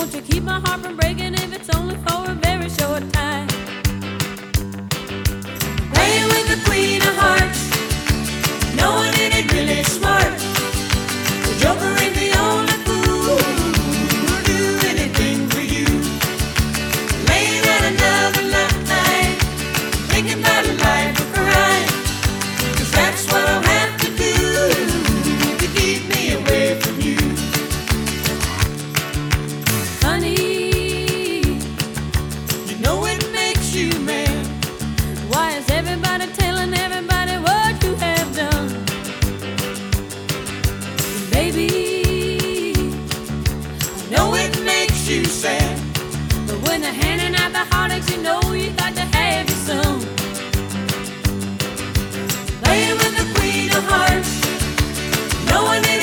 Won't you keep my heart from breaking if it's only for a very short time? Playing with the queen of hearts, no one in it really smart. The joker ain't the only fool who'll do anything for you. Laying out another night, thinking about a life of crime, 'cause that's what I'll have to do to keep me away from you. Honey, you know it makes you mad. Why is everybody telling everybody what you have done? Baby, I know it makes you sad, but when they're handing out the heartaches, you know you got to have your some. Playing with the queen of hearts, no one is